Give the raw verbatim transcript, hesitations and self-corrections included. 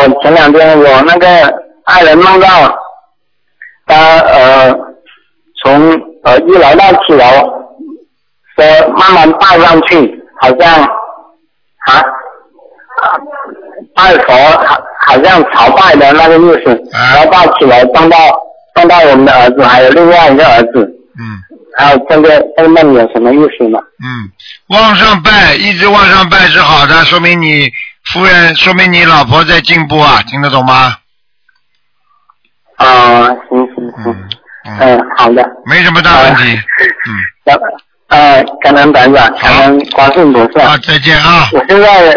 我前两天我那个爱人梦到他呃从呃一楼到七楼，说慢慢爬上去，好像啊拜佛好好像朝拜的那个意思，然后到七楼碰到碰到我们的儿子还有另外一个儿子。 嗯。 还有这个这个梦有什么意思吗？ 嗯，往上拜，一直往上拜是好的，说明你夫人，说明你老婆在进步啊，听得懂吗？ 啊，行行行，嗯，嗯好的， 没什么大问题。 嗯，呃，感恩台长，感恩观世音菩萨。 啊，再见啊！ 我现在